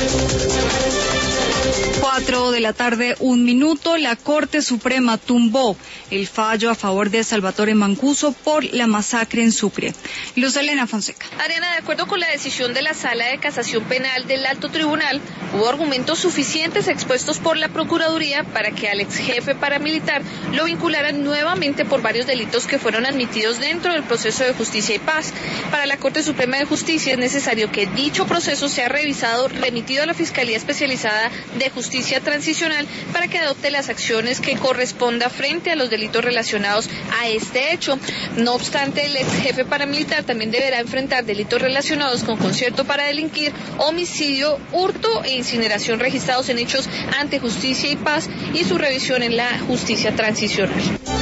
4:01 p.m. La Corte Suprema tumbó el fallo a favor de Salvatore Mancuso por la masacre en Sucre. Luz Elena Fonseca. Ariana, de acuerdo con la decisión de la Sala de Casación Penal del Alto Tribunal, hubo argumentos suficientes expuestos por la Procuraduría para que al ex jefe paramilitar lo vincularan nuevamente por varios delitos que fueron admitidos dentro del proceso de Justicia y Paz. Para la Corte Suprema de Justicia es necesario que dicho proceso sea revisado, remitido a la Fiscalía Especializada de Justicia Transicional para que adopte las acciones que corresponda frente a los delitos relacionados a este hecho. No obstante, el ex jefe paramilitar también deberá enfrentar delitos relacionados con concierto para delinquir, homicidio, hurto e incineración registrados en hechos ante Justicia y Paz y su revisión en la Justicia Transicional.